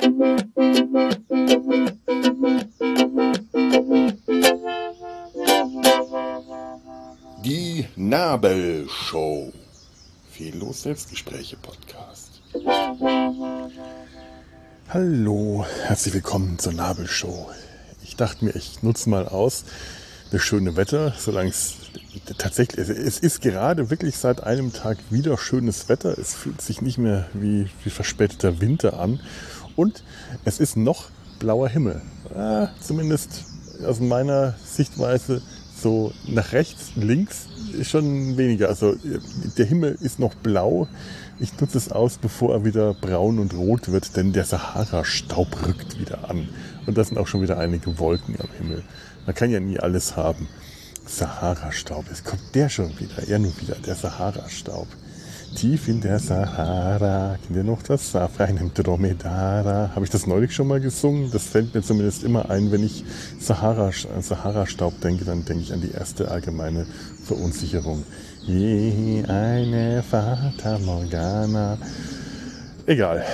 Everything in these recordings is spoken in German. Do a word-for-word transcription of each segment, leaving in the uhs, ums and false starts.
Die Nabelshow. Fehllos Selbstgespräche Podcast. Hallo, herzlich willkommen zur Nabelshow. Ich dachte mir, ich nutze mal aus das schöne Wetter, solange es tatsächlich, es ist gerade wirklich seit einem Tag wieder schönes Wetter. Es fühlt sich nicht mehr wie, wie verspäteter Winter an und es ist noch blauer Himmel. Ah, zumindest aus meiner Sichtweise so nach rechts, links ist schon weniger. Also der Himmel ist noch blau. Ich nutze es aus, bevor er wieder braun und rot wird, denn der Sahara-Staub rückt wieder an. Und da sind auch schon wieder einige Wolken am Himmel. Man kann ja nie alles haben. Sahara-Staub, jetzt kommt der schon wieder, er nur wieder, der Sahara-Staub. Tief in der Sahara, kennt ihr noch das? Auf einem Dromedara. Habe ich das neulich schon mal gesungen? Das fällt mir zumindest immer ein, wenn ich Sahara, Sahara-Staub denke, dann denke ich an die erste allgemeine Verunsicherung. Je eine Fata Morgana. Egal.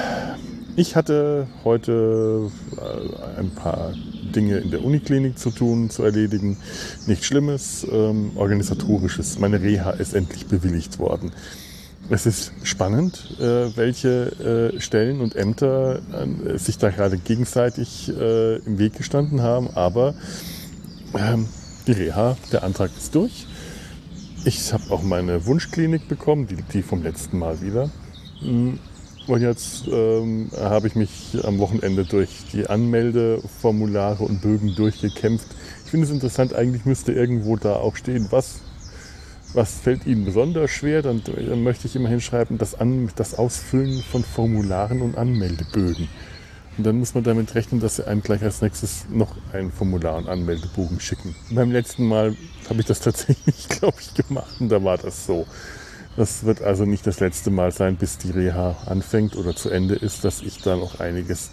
Ich hatte heute ein paar Dinge in der Uniklinik zu tun, zu erledigen. Nichts Schlimmes, ähm, organisatorisches. Meine Reha ist endlich bewilligt worden. Es ist spannend, äh, welche äh, Stellen und Ämter äh, sich da gerade gegenseitig äh, im Weg gestanden haben, aber ähm, die Reha, der Antrag ist durch. Ich habe auch meine Wunschklinik bekommen, die, die vom letzten Mal wieder. Und jetzt ähm, habe ich mich am Wochenende durch die Anmeldeformulare und Bögen durchgekämpft. Ich finde es interessant, eigentlich müsste irgendwo da auch stehen, was, was fällt Ihnen besonders schwer. Dann, dann möchte ich immerhin schreiben, das, An, das Ausfüllen von Formularen und Anmeldebögen. Und dann muss man damit rechnen, dass sie einem gleich als nächstes noch ein Formular und Anmeldebogen schicken. Beim letzten Mal habe ich das tatsächlich, glaube ich, gemacht und da war das so. Das wird also nicht das letzte Mal sein, bis die Reha anfängt oder zu Ende ist, dass ich da noch einiges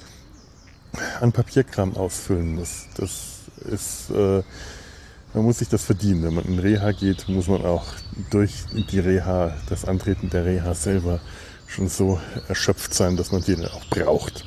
an Papierkram ausfüllen muss. Das ist, äh, man muss sich das verdienen. Wenn man in Reha geht, muss man auch durch die Reha, das Antreten der Reha selber schon so erschöpft sein, dass man die dann auch braucht.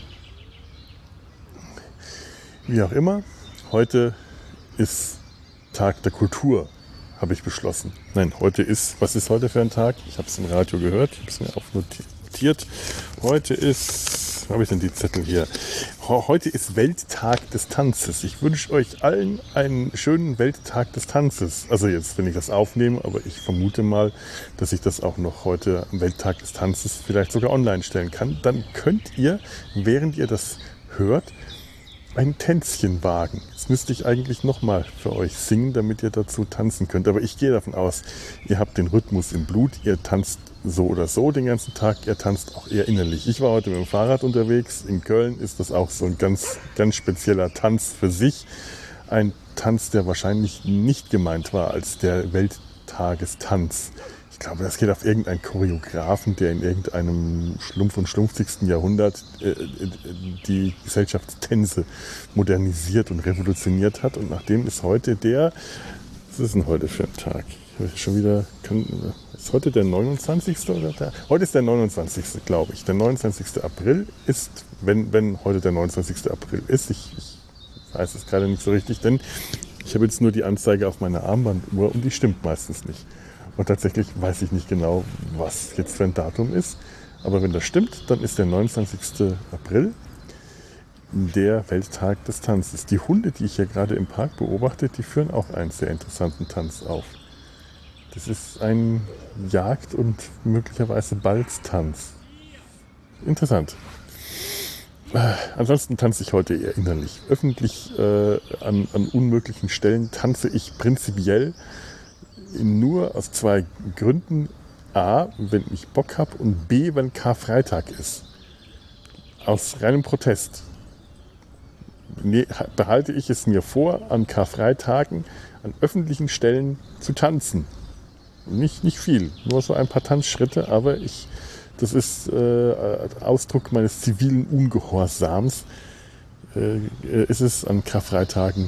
Wie auch immer, heute ist Tag der Kultur, habe ich beschlossen. Nein, heute ist, was ist heute für ein Tag? Ich habe es im Radio gehört, ich habe es mir aufnotiert. Heute ist, wo habe ich denn die Zettel hier? Heute ist Welttag des Tanzes. Ich wünsche euch allen einen schönen Welttag des Tanzes. Also jetzt, wenn ich das aufnehme, aber ich vermute mal, dass ich das auch noch heute am Welttag des Tanzes vielleicht sogar online stellen kann. Dann könnt ihr, während ihr das hört, ein Tänzchen wagen. Das müsste ich eigentlich nochmal für euch singen, damit ihr dazu tanzen könnt. Aber ich gehe davon aus, ihr habt den Rhythmus im Blut. Ihr tanzt so oder so den ganzen Tag. Ihr tanzt auch eher innerlich. Ich war heute mit dem Fahrrad unterwegs. In Köln ist das auch so ein ganz, ganz spezieller Tanz für sich. Ein Tanz, der wahrscheinlich nicht gemeint war als der Welttagestanz. Ich glaube, das geht auf irgendeinen Choreografen, der in irgendeinem Schlumpf- und schlumpfzigsten Jahrhundert äh, die Gesellschaftstänze modernisiert und revolutioniert hat. Und nachdem ist heute der, was ist denn heute für ein Tag? Schon wieder, kann, ist heute der neunundzwanzigste oder der? Heute ist der neunundzwanzigste, glaube ich. Der neunundzwanzigste April ist, wenn, wenn heute der neunundzwanzigste April ist, ich, ich weiß es gerade nicht so richtig, denn ich habe jetzt nur die Anzeige auf meiner Armbanduhr und die stimmt meistens nicht. Und tatsächlich weiß ich nicht genau, was jetzt für ein Datum ist. Aber wenn das stimmt, dann ist der neunundzwanzigste April der Welttag des Tanzes. Die Hunde, die ich hier gerade im Park beobachte, die führen auch einen sehr interessanten Tanz auf. Das ist ein Jagd- und möglicherweise Balztanz. Interessant. Äh, ansonsten tanze ich heute eher innerlich. Öffentlich äh, an, an unmöglichen Stellen tanze ich prinzipiell nur aus zwei Gründen. A, wenn ich Bock habe und B, wenn Karfreitag ist. Aus reinem Protest. Nee, behalte ich es mir vor, an Karfreitagen an öffentlichen Stellen zu tanzen. Nicht, nicht viel, nur so ein paar Tanzschritte, aber ich, das ist äh, Ausdruck meines zivilen Ungehorsams. Äh, ist es an Karfreitagen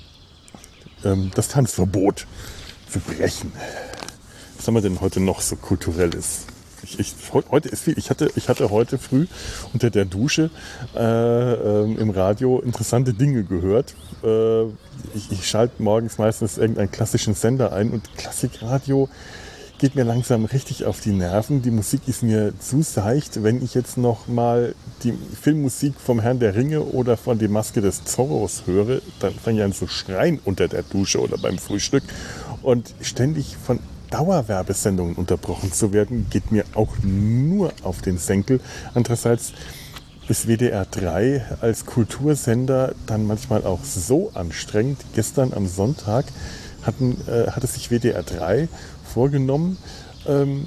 ähm, das Tanzverbot zu brechen. Was haben wir denn heute noch so Kulturelles? Ich, ich, heute ist viel. Ich hatte, ich hatte heute früh unter der Dusche äh, äh, im Radio interessante Dinge gehört. Äh, ich, ich schalte morgens meistens irgendeinen klassischen Sender ein und Klassikradio geht mir langsam richtig auf die Nerven. Die Musik ist mir zu seicht. Wenn ich jetzt noch mal die Filmmusik vom Herrn der Ringe oder von Die Maske des Zorros höre, dann fange ich an zu schreien unter der Dusche oder beim Frühstück. Und ständig von Dauerwerbesendungen unterbrochen zu werden, geht mir auch nur auf den Senkel. Andererseits ist W D R drei als Kultursender dann manchmal auch so anstrengend. Gestern am Sonntag hatten, äh, hatte sich W D R drei vorgenommen, ähm,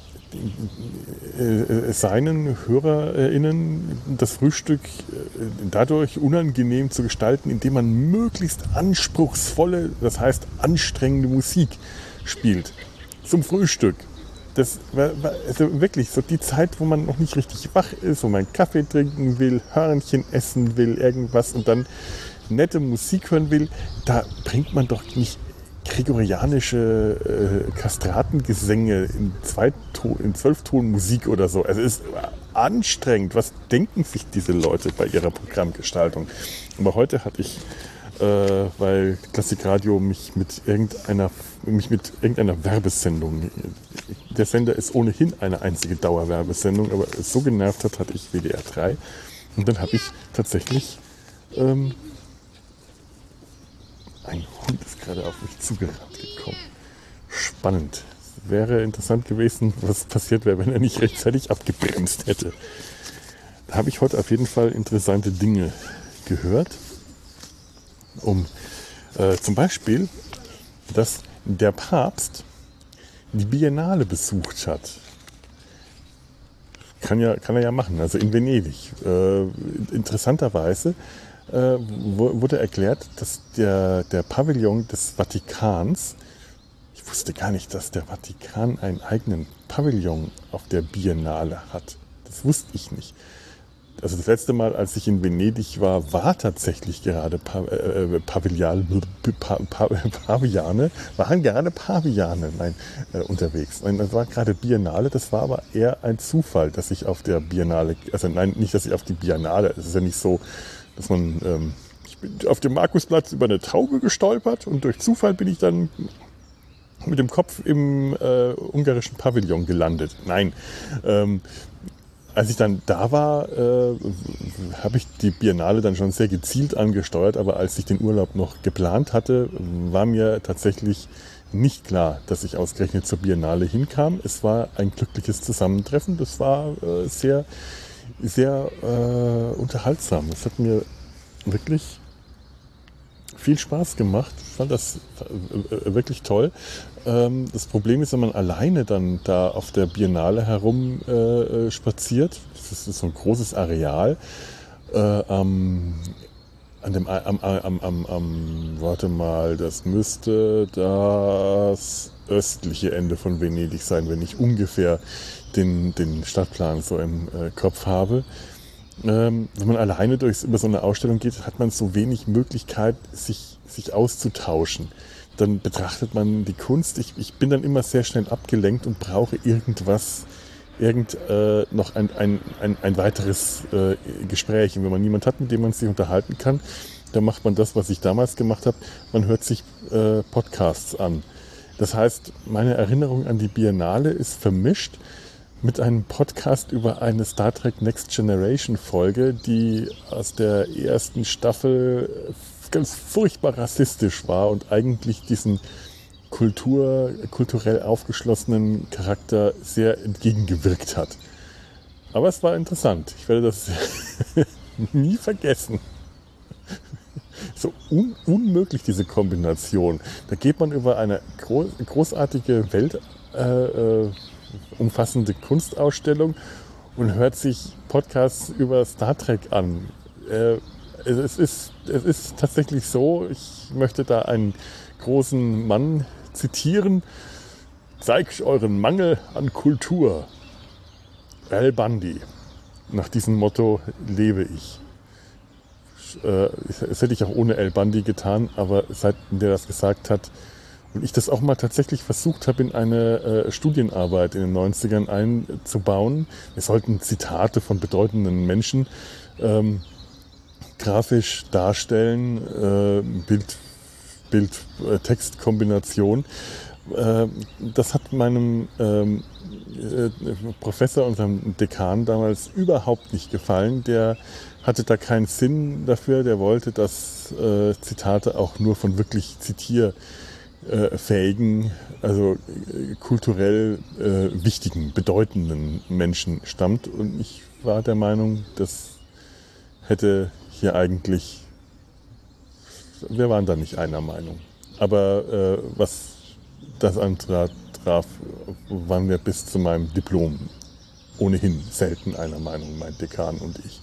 äh, seinen HörerInnen das Frühstück äh, dadurch unangenehm zu gestalten, indem man möglichst anspruchsvolle, das heißt anstrengende Musik spielt. Zum Frühstück. Das war, war also wirklich so die Zeit, wo man noch nicht richtig wach ist, wo man Kaffee trinken will, Hörnchen essen will, irgendwas und dann nette Musik hören will. Da bringt man doch nicht gregorianische äh, Kastratengesänge in, Zweiton, in Zwölftonmusik oder so. Also es ist anstrengend. Was denken sich diese Leute bei ihrer Programmgestaltung? Aber heute hatte ich, äh, weil Klassikradio mich mit irgendeiner, mich mit irgendeiner Werbesendung, der Sender ist ohnehin eine einzige Dauerwerbesendung, aber es so genervt hat, hatte ich W D R drei. Und dann habe ich tatsächlich ähm, ein Hund ist gerade auf mich zugerannt gekommen. Spannend. Wäre interessant gewesen, was passiert wäre, wenn er nicht rechtzeitig abgebremst hätte. Da habe ich heute auf jeden Fall interessante Dinge gehört. Um äh, zum Beispiel, dass der Papst die Biennale besucht hat. Kann, ja, kann er ja machen, also in Venedig. Äh, interessanterweise Äh, wurde erklärt, dass der, der Pavillon des Vatikans, ich wusste gar nicht, dass der Vatikan einen eigenen Pavillon auf der Biennale hat. Das wusste ich nicht. Also das letzte Mal, als ich in Venedig war, war tatsächlich gerade pa äh, Pavillan, pa pa Paviane, waren gerade Paviane nein, äh, unterwegs. Nein, das war gerade Biennale, das war aber eher ein Zufall, dass ich auf der Biennale, also nein, nicht, dass ich auf die Biennale, es ist ja nicht so, dass man, ähm, ich bin auf dem Markusplatz über eine Taube gestolpert und durch Zufall bin ich dann mit dem Kopf im äh, ungarischen Pavillon gelandet. Nein, ähm, als ich dann da war, äh, habe ich die Biennale dann schon sehr gezielt angesteuert, aber als ich den Urlaub noch geplant hatte, war mir tatsächlich nicht klar, dass ich ausgerechnet zur Biennale hinkam. Es war ein glückliches Zusammentreffen, das war äh, sehr sehr äh, unterhaltsam. Das hat mir wirklich viel Spaß gemacht. Ich fand das äh, wirklich toll. Ähm, das Problem ist, wenn man alleine dann da auf der Biennale herum äh, spaziert, das ist so ein großes Areal, äh, am, an dem, am, am, am, am, warte mal, das müsste das östliche Ende von Venedig sein, wenn ich ungefähr den, den Stadtplan so im äh, Kopf habe. Ähm, wenn man alleine durchs, über so eine Ausstellung geht, hat man so wenig Möglichkeit, sich, sich auszutauschen. Dann betrachtet man die Kunst. Ich, ich bin dann immer sehr schnell abgelenkt und brauche irgendwas, irgend äh, noch ein, ein, ein, ein weiteres äh, Gespräch. Und wenn man niemanden hat, mit dem man sich unterhalten kann, dann macht man das, was ich damals gemacht habe. Man hört sich äh, Podcasts an. Das heißt, meine Erinnerung an die Biennale ist vermischt mit einem Podcast über eine Star Trek Next Generation Folge, die aus der ersten Staffel ganz furchtbar rassistisch war und eigentlich diesen Kultur, kulturell aufgeschlossenen Charakter sehr entgegengewirkt hat. Aber es war interessant. Ich werde das nie vergessen. So un unmöglich, diese Kombination. Da geht man über eine gro großartige Welt äh, äh, umfassende Kunstausstellung und hört sich Podcasts über Star Trek an. Äh, es, ist, es ist tatsächlich so, ich möchte da einen großen Mann zitieren: Zeigt euren Mangel an Kultur. Al Bundy. Nach diesem Motto lebe ich. Äh, das hätte ich auch ohne Al Bundy getan, aber seitdem der das gesagt hat, Und ich das auch mal tatsächlich versucht habe, in eine äh, Studienarbeit in den neunzigern einzubauen. Wir sollten Zitate von bedeutenden Menschen ähm, grafisch darstellen, äh, Bild, Bild-Text-Kombination. Äh, das hat meinem ähm, äh, Professor, unserem Dekan damals überhaupt nicht gefallen. Der hatte da keinen Sinn dafür. Der wollte, dass äh, Zitate auch nur von wirklich zitierfähigen, also äh, kulturell äh, wichtigen, bedeutenden Menschen stammt. Und ich war der Meinung, das hätte hier eigentlich, wir waren da nicht einer Meinung. Aber äh, was das antraf, waren wir bis zu meinem Diplom ohnehin selten einer Meinung, mein Dekan und ich.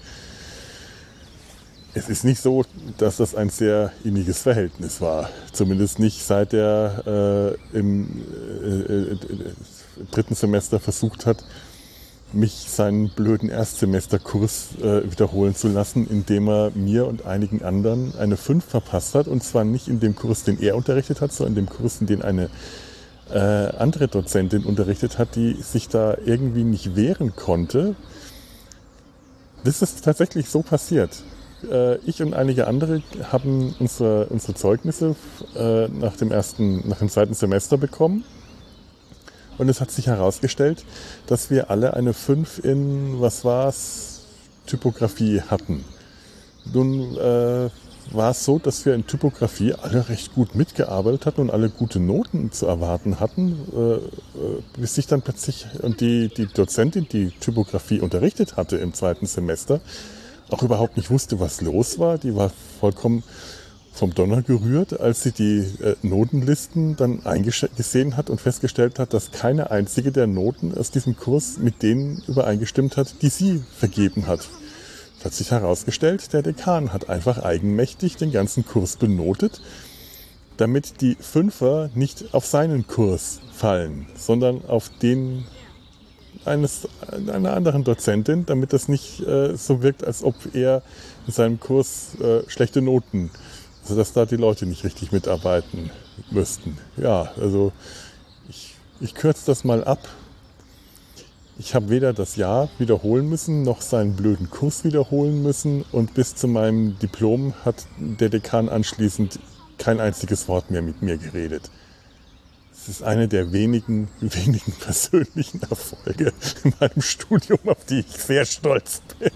Es ist nicht so, dass das ein sehr inniges Verhältnis war. Zumindest nicht seit er äh, im äh, äh, dritten Semester versucht hat, mich seinen blöden Erstsemesterkurs äh, wiederholen zu lassen, indem er mir und einigen anderen eine fünf verpasst hat. Und zwar nicht in dem Kurs, den er unterrichtet hat, sondern in dem Kurs, in den eine äh, andere Dozentin unterrichtet hat, die sich da irgendwie nicht wehren konnte. Das ist tatsächlich so passiert. Äh, ich und einige andere haben unsere, unsere Zeugnisse äh, nach dem ersten, nach dem zweiten Semester bekommen. Und es hat sich herausgestellt, dass wir alle eine fünf in, was war's, Typografie hatten. Nun äh, war es so, dass wir in Typografie alle recht gut mitgearbeitet hatten und alle gute Noten zu erwarten hatten, äh, bis sich dann plötzlich, und die, die Dozentin, die Typografie unterrichtet hatte im zweiten Semester, auch überhaupt nicht wusste, was los war. Die war vollkommen vom Donner gerührt, als sie die äh, Notenlisten dann gesehen hat und festgestellt hat, dass keine einzige der Noten aus diesem Kurs mit denen übereingestimmt hat, die sie vergeben hat. Es hat sich herausgestellt, der Dekan hat einfach eigenmächtig den ganzen Kurs benotet, damit die Fünfer nicht auf seinen Kurs fallen, sondern auf den eines, einer anderen Dozentin, damit das nicht äh, so wirkt, als ob er in seinem Kurs äh, schlechte Noten, also dass da die Leute nicht richtig mitarbeiten müssten. Ja, also ich, ich kürze das mal ab. Ich habe weder das Jahr wiederholen müssen, noch seinen blöden Kurs wiederholen müssen. Und bis zu meinem Diplom hat der Dekan anschließend kein einziges Wort mehr mit mir geredet. Es ist eine der wenigen, wenigen persönlichen Erfolge in meinem Studium, auf die ich sehr stolz bin.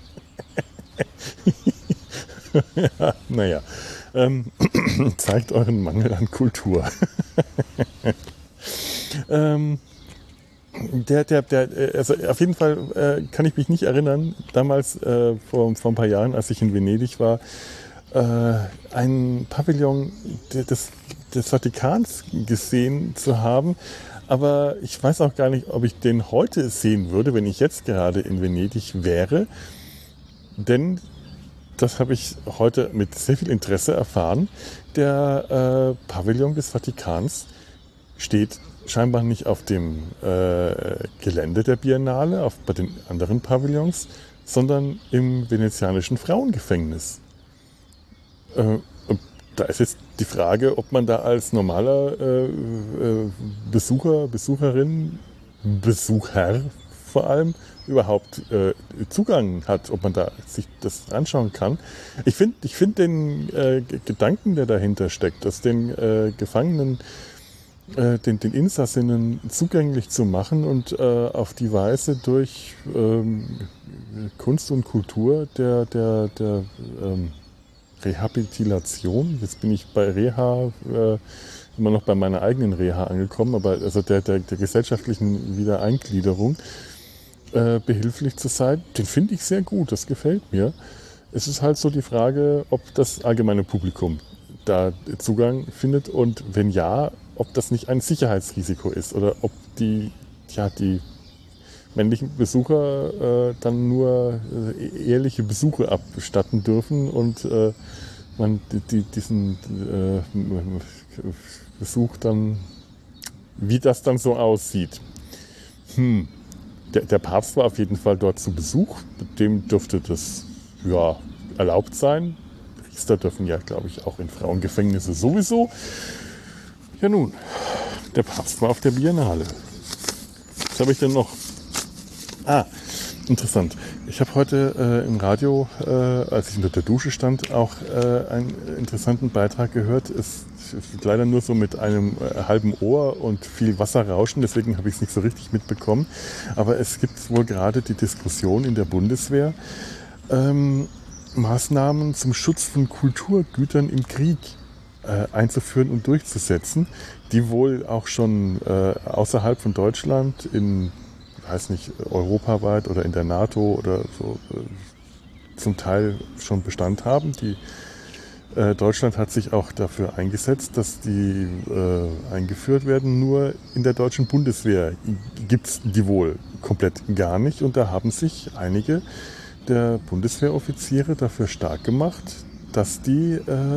Ja, naja, ähm, zeigt euren Mangel an Kultur. ähm, der, der, der, also auf jeden Fall äh, kann ich mich nicht erinnern, damals äh, vor, vor ein paar Jahren, als ich in Venedig war, äh, ein Pavillon des, des Vatikans gesehen zu haben. Aber ich weiß auch gar nicht, ob ich den heute sehen würde, wenn ich jetzt gerade in Venedig wäre. Denn das habe ich heute mit sehr viel Interesse erfahren. Der äh, Pavillon des Vatikans steht scheinbar nicht auf dem äh, Gelände der Biennale, auf, bei den anderen Pavillons, sondern im venezianischen Frauengefängnis. Äh, und da ist jetzt die Frage, ob man da als normaler äh, äh, Besucher, Besucherin, Besucher vor allem, überhaupt äh, Zugang hat, ob man da sich das anschauen kann. Ich finde ich find den äh, Gedanken, der dahinter steckt, dass den äh, Gefangenen, äh, den, den Insassinnen zugänglich zu machen und äh, auf die Weise durch ähm, Kunst und Kultur der, der, der ähm, Rehabilitation, jetzt bin ich bei Reha äh, immer noch bei meiner eigenen Reha angekommen, aber also der, der, der gesellschaftlichen Wiedereingliederung Äh, behilflich zu sein, den finde ich sehr gut, das gefällt mir. Es ist halt so die Frage, ob das allgemeine Publikum da Zugang findet und wenn ja, ob das nicht ein Sicherheitsrisiko ist oder ob die, ja, die männlichen Besucher äh, dann nur äh, ehrliche Besuche abstatten dürfen und äh, man die, die, diesen äh, Besuch dann, wie das dann so aussieht. Hm. Der, der Papst war auf jeden Fall dort zu Besuch. Mit dem dürfte das ja, erlaubt sein. Priester dürfen ja, glaube ich, auch in Frauengefängnisse sowieso. Ja nun, der Papst war auf der Biennale. Was habe ich denn noch? Ah, interessant. Ich habe heute äh, im Radio, äh, als ich unter der Dusche stand, auch äh, einen interessanten Beitrag gehört. Es ist leider nur so mit einem äh, halben Ohr und viel Wasserrauschen, deswegen habe ich es nicht so richtig mitbekommen. Aber es gibt wohl gerade die Diskussion in der Bundeswehr, ähm, Maßnahmen zum Schutz von Kulturgütern im Krieg äh, einzuführen und durchzusetzen, die wohl auch schon äh, außerhalb von Deutschland in, weiß nicht, europaweit oder in der NATO oder so äh, zum Teil schon Bestand haben. Die, äh, Deutschland hat sich auch dafür eingesetzt, dass die äh, eingeführt werden. Nur in der deutschen Bundeswehr gibt es die wohl komplett gar nicht. Und da haben sich einige der Bundeswehroffiziere dafür stark gemacht, dass die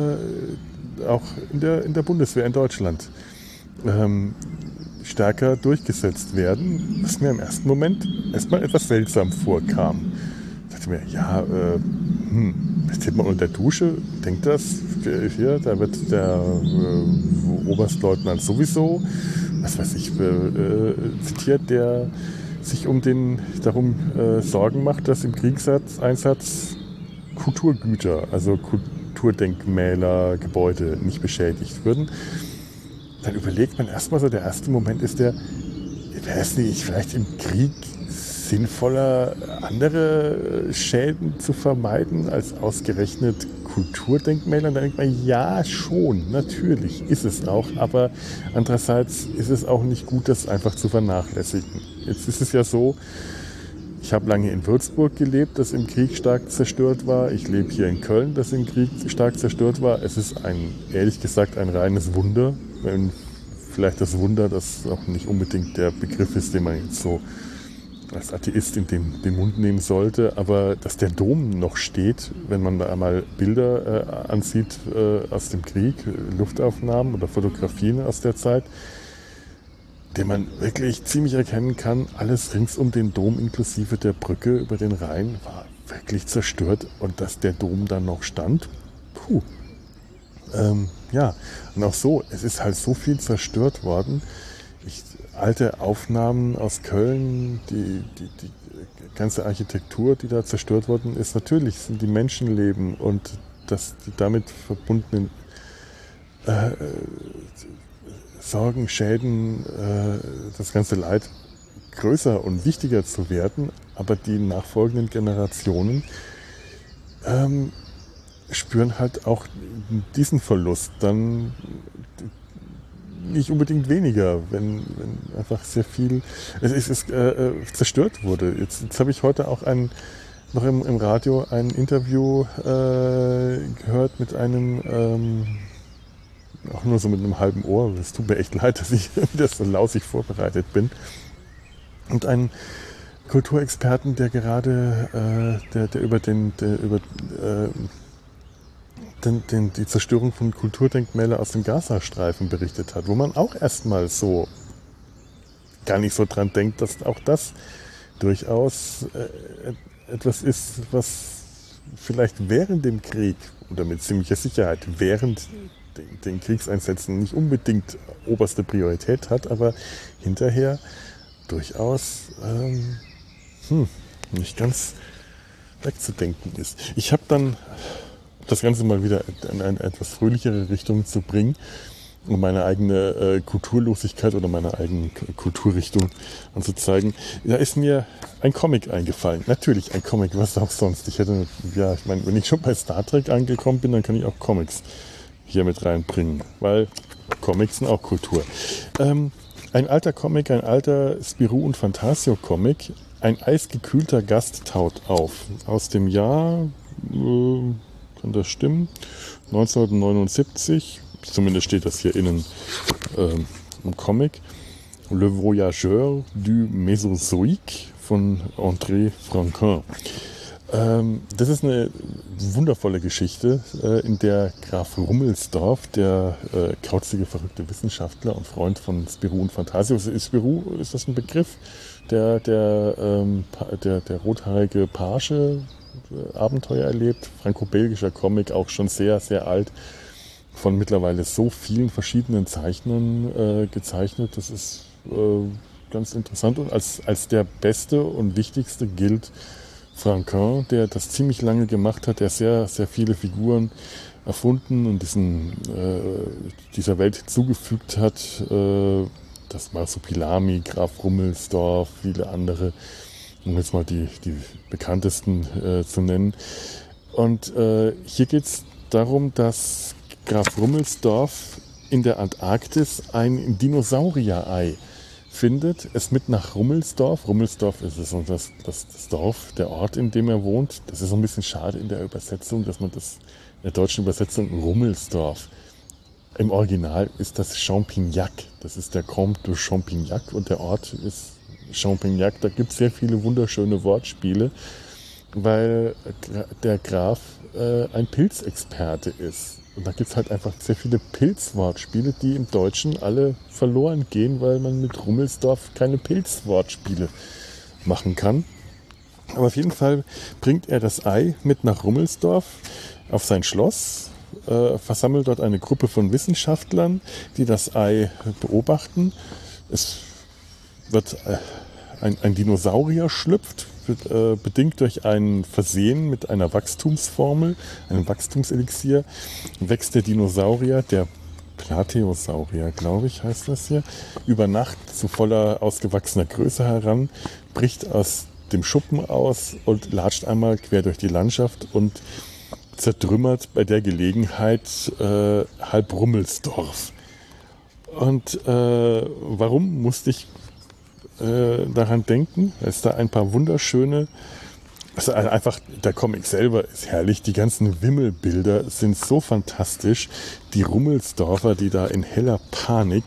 äh, auch in der, in der Bundeswehr in Deutschland ähm, stärker durchgesetzt werden, was mir im ersten Moment erstmal etwas seltsam vorkam. Ich dachte mir, ja, äh, hm, das steht man unter der Dusche, denkt das, hier, da wird der äh, Oberstleutnant sowieso, was weiß ich, äh, äh, zitiert, der sich um den, darum äh, Sorgen macht, dass im Kriegseinsatz Kulturgüter, also Kulturdenkmäler, Gebäude nicht beschädigt würden. Dann überlegt man erstmal so, der erste Moment ist der, wäre es nicht vielleicht im Krieg sinnvoller, andere Schäden zu vermeiden, als ausgerechnet Kulturdenkmäler? Und dann denkt man, ja, schon, natürlich ist es auch, aber andererseits ist es auch nicht gut, das einfach zu vernachlässigen. Jetzt ist es ja so, ich habe lange in Würzburg gelebt, das im Krieg stark zerstört war. Ich lebe hier in Köln, das im Krieg stark zerstört war. Es ist ein, ehrlich gesagt, ein reines Wunder. Wenn vielleicht das Wunder, das auch nicht unbedingt der Begriff ist, den man jetzt so als Atheist in den, den Mund nehmen sollte, aber dass der Dom noch steht, wenn man da einmal Bilder äh, ansieht äh, aus dem Krieg, Luftaufnahmen oder Fotografien aus der Zeit, den man wirklich ziemlich erkennen kann, alles rings um den Dom inklusive der Brücke über den Rhein war wirklich zerstört und dass der Dom dann noch stand, puh. Ähm, ja, und auch so, es ist halt so viel zerstört worden. Ich, alte Aufnahmen aus Köln, die, die, die ganze Architektur, die da zerstört worden ist, natürlich sind die Menschenleben und das, die damit verbundenen äh, Sorgen, Schäden, äh, das ganze Leid größer und wichtiger zu werden, aber die nachfolgenden Generationen ähm, spüren halt auch diesen Verlust dann nicht unbedingt weniger, wenn, wenn einfach sehr viel es, es, es äh, zerstört wurde. Jetzt, jetzt habe ich heute auch ein, noch im, im Radio ein Interview äh, gehört mit einem ähm, auch nur so mit einem halben Ohr. Es tut mir echt leid, dass ich das so lausig vorbereitet bin. Und einen Kulturexperten, der gerade äh, der, der über den der über äh, Den, den, die Zerstörung von Kulturdenkmälern aus dem Gazastreifen berichtet hat, wo man auch erstmal so gar nicht so dran denkt, dass auch das durchaus äh, etwas ist, was vielleicht während dem Krieg oder mit ziemlicher Sicherheit während den, den Kriegseinsätzen nicht unbedingt oberste Priorität hat, aber hinterher durchaus ähm, hm, nicht ganz wegzudenken ist. Ich habe dann das Ganze mal wieder in eine etwas fröhlichere Richtung zu bringen, um meine eigene äh, Kulturlosigkeit oder meine eigene Kulturrichtung anzuzeigen. Da ist mir ein Comic eingefallen. Natürlich ein Comic, was auch sonst. Ich hätte, ja, ich meine, wenn ich schon bei Star Trek angekommen bin, dann kann ich auch Comics hier mit reinbringen, weil Comics sind auch Kultur. Ähm, ein alter Comic, ein alter Spirou und Fantasio Comic, ein eisgekühlter Gast taut auf. Aus dem Jahr... Äh, Kann das stimmen? neunzehnhundertneunundsiebzig, zumindest steht das hier innen ähm, im Comic. Le Voyageur du Mésozoïque von André Franquin. Ähm, das ist eine wundervolle Geschichte, äh, in der Graf Rummelsdorf, der äh, kauzige, verrückte Wissenschaftler und Freund von Spirou und Fantasio, ist Spirou, ist das ein Begriff? Der, der, ähm, der, der rothaarige Page, Abenteuer erlebt, franco-belgischer Comic, auch schon sehr, sehr alt, von mittlerweile so vielen verschiedenen Zeichnern äh, gezeichnet. Das ist äh, ganz interessant. Und als, als der beste und wichtigste gilt Franquin, der das ziemlich lange gemacht hat, der sehr, sehr viele Figuren erfunden und diesen, äh, dieser Welt hinzugefügt hat. Äh, das Marsupilami, Graf Rummelsdorf, viele andere, um jetzt mal die, die bekanntesten äh, zu nennen. Und äh, hier geht es darum, dass Graf Rummelsdorf in der Antarktis ein Dinosaurier-Ei findet, es mit nach Rummelsdorf. Rummelsdorf ist es, das, das, das Dorf, der Ort, in dem er wohnt. Das ist so ein bisschen schade in der Übersetzung, dass man das in der deutschen Übersetzung Rummelsdorf. Im Original ist das Champignac. Das ist der Comte de Champignac und der Ort ist Champignac. Da gibt es sehr viele wunderschöne Wortspiele, weil der Graf äh, ein Pilzexperte ist. Und da gibt es halt einfach sehr viele Pilzwortspiele, die im Deutschen alle verloren gehen, weil man mit Rummelsdorf keine Pilzwortspiele machen kann. Aber auf jeden Fall bringt er das Ei mit nach Rummelsdorf auf sein Schloss, äh, versammelt dort eine Gruppe von Wissenschaftlern, die das Ei beobachten. Es wird äh, ein, ein Dinosaurier schlüpft, wird, äh, bedingt durch ein Versehen mit einer Wachstumsformel, einem Wachstumselixier, wächst der Dinosaurier, der Plateosaurier, glaube ich, heißt das hier, über Nacht zu voller ausgewachsener Größe heran, bricht aus dem Schuppen aus und latscht einmal quer durch die Landschaft und zertrümmert bei der Gelegenheit äh, halb Rummelsdorf. Und äh, warum musste ich äh, daran denken? Es ist da ein paar wunderschöne, also einfach, der Comic selber ist herrlich, die ganzen Wimmelbilder sind so fantastisch, die Rummelsdorfer, die da in heller Panik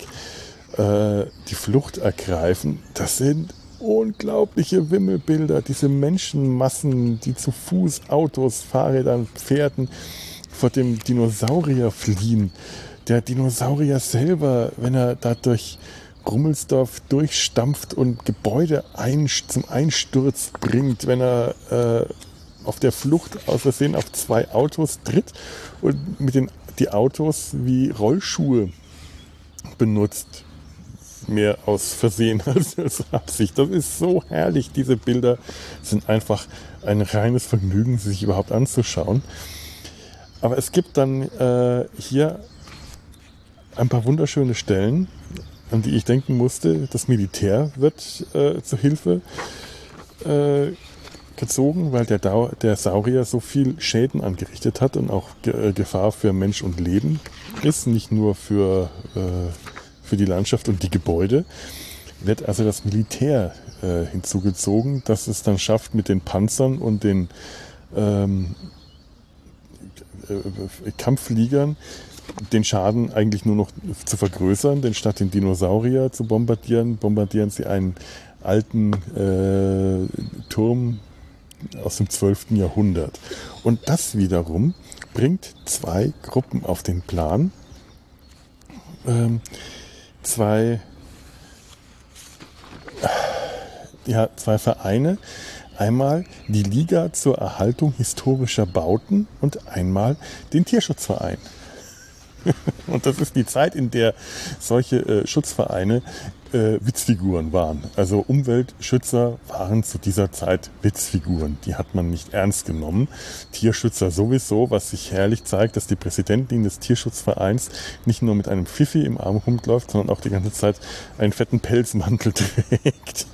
äh, die Flucht ergreifen, das sind unglaubliche Wimmelbilder, diese Menschenmassen, die zu Fuß, Autos, Fahrrädern, Pferden vor dem Dinosaurier fliehen. Der Dinosaurier selber, wenn er da durch Rummelsdorf durchstampft und Gebäude ein, zum Einsturz bringt, wenn er äh, auf der Flucht aus Versehen auf zwei Autos tritt und mit den die Autos wie Rollschuhe benutzt. Mehr aus Versehen als aus Absicht. Das ist so herrlich. Diese Bilder sind einfach ein reines Vergnügen, sie sich überhaupt anzuschauen. Aber es gibt dann äh, hier ein paar wunderschöne Stellen, an die ich denken musste. Das Militär wird äh, zur Hilfe äh, gezogen, weil der, Dau- der Saurier so viel Schäden angerichtet hat und auch Ge- Gefahr für Mensch und Leben ist, nicht nur für äh, für die Landschaft und die Gebäude, wird also das Militär äh, hinzugezogen, das es dann schafft, mit den Panzern und den ähm, äh, Kampffliegern den Schaden eigentlich nur noch zu vergrößern, denn statt den Dinosaurier zu bombardieren, bombardieren sie einen alten äh, Turm aus dem zwölften Jahrhundert. Und das wiederum bringt zwei Gruppen auf den Plan, ähm, Zwei, ja, zwei Vereine. Einmal die Liga zur Erhaltung historischer Bauten und einmal den Tierschutzverein. Und das ist die Zeit, in der solche äh, Schutzvereine äh, Witzfiguren waren. Also Umweltschützer waren zu dieser Zeit Witzfiguren. Die hat man nicht ernst genommen. Tierschützer sowieso, was sich herrlich zeigt, dass die Präsidentin des Tierschutzvereins nicht nur mit einem Pfiffi im Arm rumläuft, sondern auch die ganze Zeit einen fetten Pelzmantel trägt.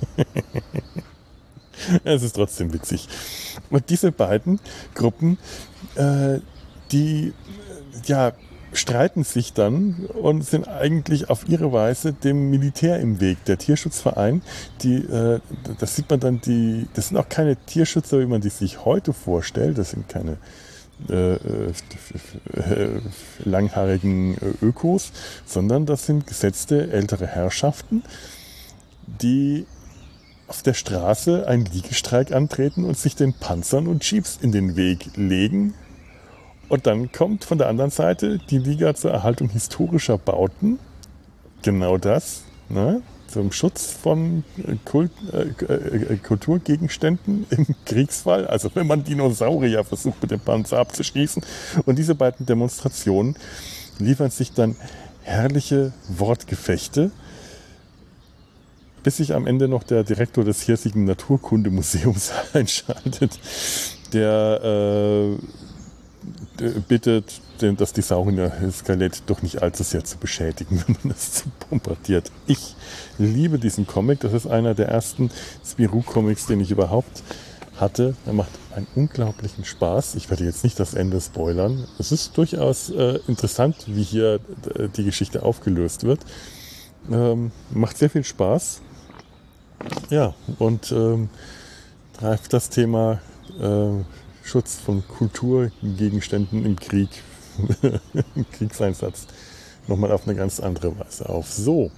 Es ist trotzdem witzig. Und diese beiden Gruppen, äh, die, ja, streiten sich dann und sind eigentlich auf ihre Weise dem Militär im Weg. Der Tierschutzverein, die, äh, das sieht man dann, die, das sind auch keine Tierschützer, wie man die sich heute vorstellt. Das sind keine äh, äh, langhaarigen Ökos, sondern das sind gesetzte ältere Herrschaften, die auf der Straße einen Liegestreik antreten und sich den Panzern und Jeeps in den Weg legen. Und dann kommt von der anderen Seite die Liga zur Erhaltung historischer Bauten. Genau das, ne? Zum Schutz von Kult, äh, Kulturgegenständen im Kriegsfall. Also wenn man Dinosaurier versucht mit dem Panzer abzuschießen. Und diese beiden Demonstrationen liefern sich dann herrliche Wortgefechte, bis sich am Ende noch der Direktor des hiesigen Naturkundemuseums einschaltet, der äh, bittet, dass die Saurier-Skelett doch nicht allzu sehr zu beschädigen, wenn man das so bombardiert. Ich liebe diesen Comic. Das ist einer der ersten Spirou-Comics, den ich überhaupt hatte. Er macht einen unglaublichen Spaß. Ich werde jetzt nicht das Ende spoilern. Es ist durchaus äh, interessant, wie hier äh, die Geschichte aufgelöst wird. Ähm, macht sehr viel Spaß. Ja, und ähm, greift das Thema äh, Schutz von Kulturgegenständen im Krieg, im Kriegseinsatz, nochmal auf eine ganz andere Weise auf. So,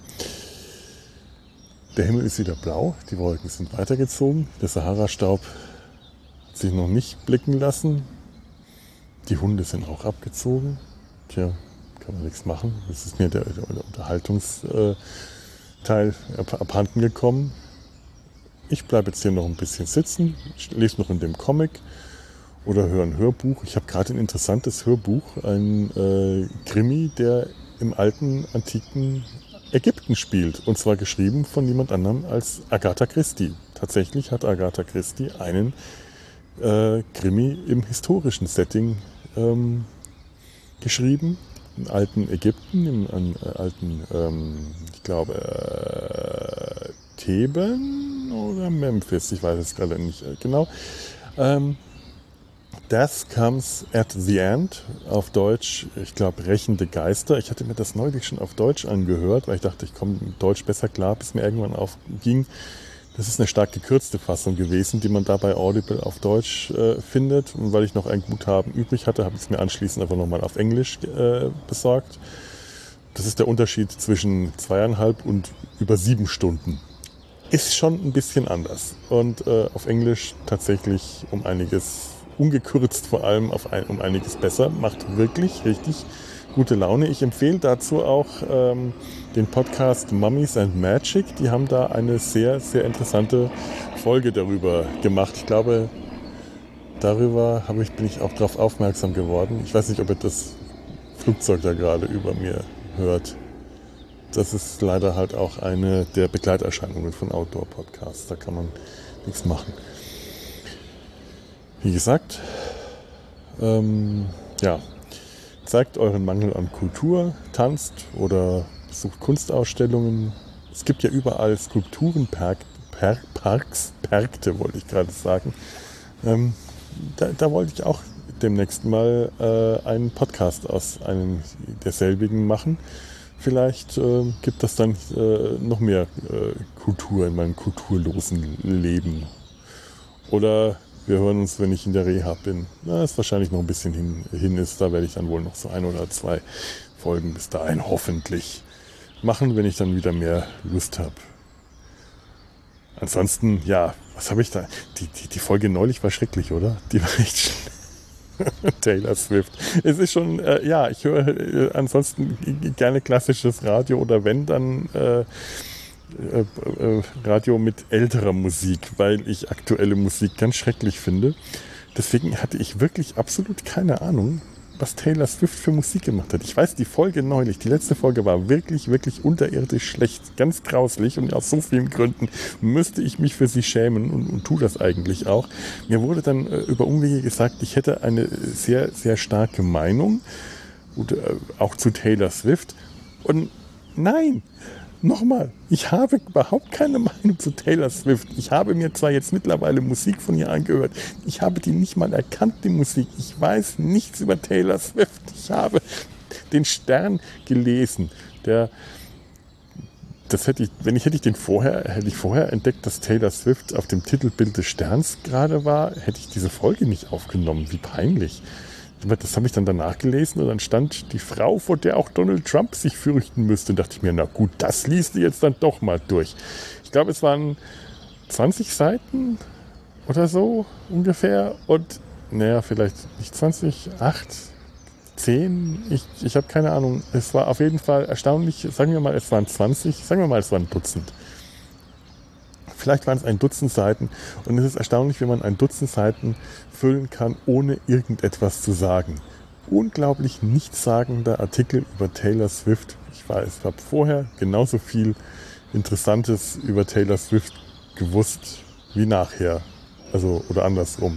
der Himmel ist wieder blau, die Wolken sind weitergezogen, der Sahara-Staub hat sich noch nicht blicken lassen, die Hunde sind auch abgezogen. Tja, kann man nichts machen, das ist mir der, der Unterhaltungsteil abhanden gekommen. Ich bleibe jetzt hier noch ein bisschen sitzen, lese noch in dem Comic oder höre ein Hörbuch. Ich habe gerade ein interessantes Hörbuch, ein äh, Krimi, der im alten, antiken Ägypten spielt. Und zwar geschrieben von niemand anderem als Agatha Christie. Tatsächlich hat Agatha Christie einen äh, Krimi im historischen Setting ähm, geschrieben. Im alten Ägypten, im an, äh, alten, ähm, ich glaube, äh, Theben oder Memphis, ich weiß es gerade nicht äh, genau. Ähm, Das comes at the end, auf Deutsch, ich glaube, rächende Geister. Ich hatte mir das neulich schon auf Deutsch angehört, weil ich dachte, ich komme mit Deutsch besser klar, bis mir irgendwann aufging. Das ist eine stark gekürzte Fassung gewesen, die man da bei Audible auf Deutsch äh, findet. Und weil ich noch ein Guthaben übrig hatte, habe ich es mir anschließend einfach nochmal auf Englisch äh, besorgt. Das ist der Unterschied zwischen zweieinhalb und über sieben Stunden. Ist schon ein bisschen anders. Und äh, auf Englisch tatsächlich um einiges ungekürzt, vor allem auf ein, um einiges besser, macht wirklich richtig gute Laune. Ich empfehle dazu auch ähm, den Podcast Mummies and Magic. Die haben da eine sehr, sehr interessante Folge darüber gemacht. Ich glaube, darüber habe ich, bin ich auch darauf aufmerksam geworden. Ich weiß nicht, ob ihr das Flugzeug da gerade über mir hört. Das ist leider halt auch eine der Begleiterscheinungen von Outdoor-Podcasts. Da kann man nichts machen. Wie gesagt, ähm, ja, zeigt euren Mangel an Kultur, tanzt oder besucht Kunstausstellungen. Es gibt ja überall Skulpturenparks, Parks, Perkte wollte ich gerade sagen. Ähm, da, da wollte ich auch demnächst mal äh, einen Podcast aus einem derselbigen machen. Vielleicht äh, gibt es dann äh, noch mehr äh, Kultur in meinem kulturlosen Leben. Oder wir hören uns, wenn ich in der Reha bin. Na, ist wahrscheinlich noch ein bisschen hin, hin ist. Da werde ich dann wohl noch so ein oder zwei Folgen bis dahin hoffentlich machen, wenn ich dann wieder mehr Lust habe. Ansonsten, ja, was habe ich da? Die, die, die Folge neulich war schrecklich, oder? Die war echt schlimm. Taylor Swift. Es ist schon, äh, ja, ich höre äh, ansonsten gerne klassisches Radio oder wenn, dann äh, Äh, äh, Radio mit älterer Musik, weil ich aktuelle Musik ganz schrecklich finde. Deswegen hatte ich wirklich absolut keine Ahnung, was Taylor Swift für Musik gemacht hat. Ich weiß, die Folge neulich, die letzte Folge war wirklich, wirklich unterirdisch schlecht, ganz grauslich und aus so vielen Gründen müsste ich mich für sie schämen und, und tue das eigentlich auch. Mir wurde dann äh, über Umwege gesagt, ich hätte eine sehr, sehr starke Meinung und, äh, auch zu Taylor Swift und nein! Nochmal, ich habe überhaupt keine Meinung zu Taylor Swift. Ich habe mir zwar jetzt mittlerweile Musik von ihr angehört, ich habe die nicht mal erkannt, die Musik. Ich weiß nichts über Taylor Swift. Ich habe den Stern gelesen. Der, das hätte ich, wenn ich hätte ich den vorher, hätte ich vorher entdeckt, dass Taylor Swift auf dem Titelbild des Sterns gerade war, hätte ich diese Folge nicht aufgenommen. Wie peinlich. Das habe ich dann danach gelesen und dann stand die Frau, vor der auch Donald Trump sich fürchten müsste. Und dachte ich mir, na gut, das liest du jetzt dann doch mal durch. Ich glaube, es waren zwanzig Seiten oder so ungefähr. Und naja, vielleicht nicht zwanzig, acht, zehn, ich, ich habe keine Ahnung. Es war auf jeden Fall erstaunlich, sagen wir mal, es waren zwanzig, sagen wir mal, es waren ein Dutzend. Vielleicht waren es ein Dutzend Seiten und es ist erstaunlich, wie man ein Dutzend Seiten füllen kann, ohne irgendetwas zu sagen. unglaublich nichtssagender Artikel über Taylor Swift. Ich weiß, ich habe vorher genauso viel Interessantes über Taylor Swift gewusst wie nachher. Also, oder andersrum.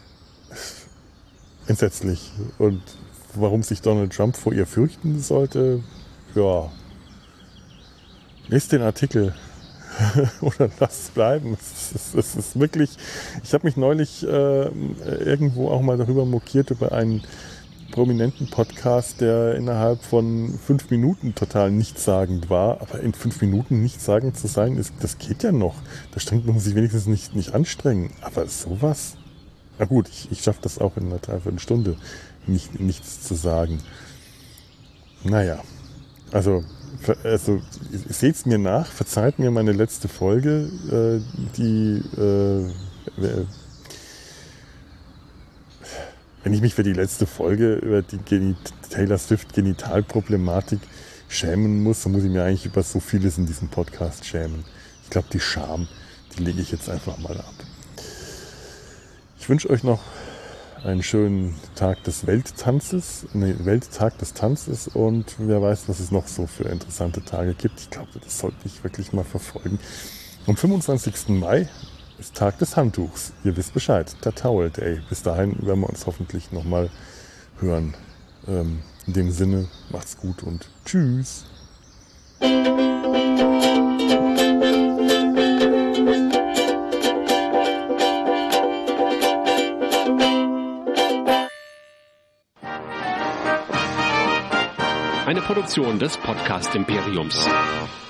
Entsetzlich. Und warum sich Donald Trump vor ihr fürchten sollte, ja. Lest den Artikel. Oder lass es bleiben. Es ist, es ist wirklich, ich habe mich neulich äh, irgendwo auch mal darüber mokiert, über einen prominenten Podcast, der innerhalb von fünf Minuten total nichtssagend war. Aber in fünf Minuten nichtssagend zu sein, ist, das geht ja noch. Da strengt man sich wenigstens nicht, nicht anstrengen. Aber sowas? Na gut, ich, ich schaffe das auch in einer Dreiviertelstunde, nicht, nichts zu sagen. Naja, also, also seht es mir nach, verzeiht mir meine letzte Folge, äh, die, äh, wenn ich mich für die letzte Folge über die Genit- Taylor Swift Genitalproblematik schämen muss, dann muss ich mir eigentlich über so vieles in diesem Podcast schämen. Ich glaube, die Scham, die lege ich jetzt einfach mal ab. Ich wünsche euch noch einen schönen Tag des Welttanzes, nee, Welttag des Tanzes und wer weiß, was es noch so für interessante Tage gibt. Ich glaube, das sollte ich wirklich mal verfolgen. Am fünfundzwanzigsten Mai ist Tag des Handtuchs. Ihr wisst Bescheid, der Towel Day. Bis dahin werden wir uns hoffentlich nochmal hören. Ähm, in dem Sinne, macht's gut und tschüss. Eine Produktion des Podcast Imperiums.